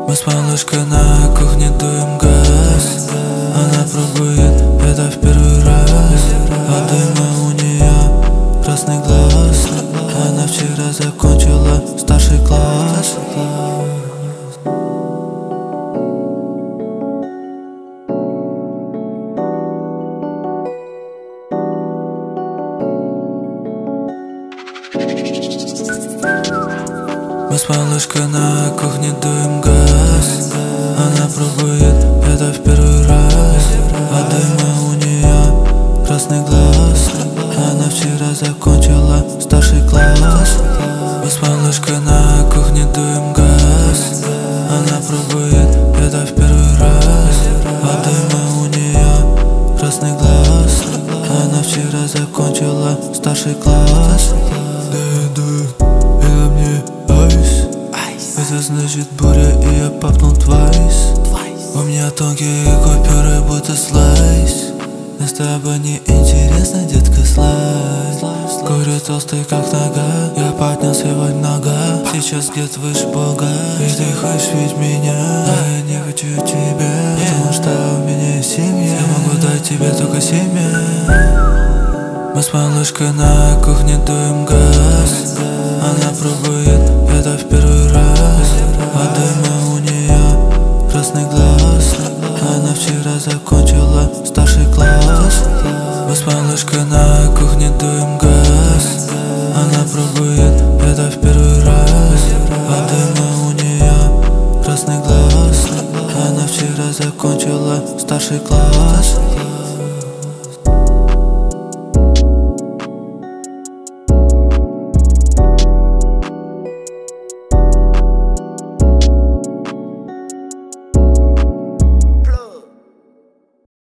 Мы с малышкой на кухне дуем газ. Она пробует это в первый раз. От дыма у нее красный глаз. Она вчера закончила старший класс. Мы с малышкой на кухне дуем газ. Она пробует это в первый раз. От дыма у нее красный глаз. Она вчера закончила старший класс. Мы с малышкой на кухне дуем газ. Она пробует это в первый раз. От дыма у нее красный глаз. Она вчера закончила старший класс. Это значит буря, и я папнул твайс. У меня тонкие купюры, будто слайс. Но с тобой не интересно, детка, слайс. Курю толстый, как нога. Я поднял сегодня нога. Сейчас где-то выше Бога. И ты хочешь видеть меня, а я не хочу тебя. Потому что у меня есть семья. Я могу дать тебе только семя. Мы с малышкой на кухне дуем газ. Она пробует это в первый раз. От дыма у нее красный глаз. Она вчера закончила старший класс. Мы с малышкой на кухне дуем газ. Она пробует это в первый раз. От дыма у нее красный глаз. Она вчера закончила старший класс.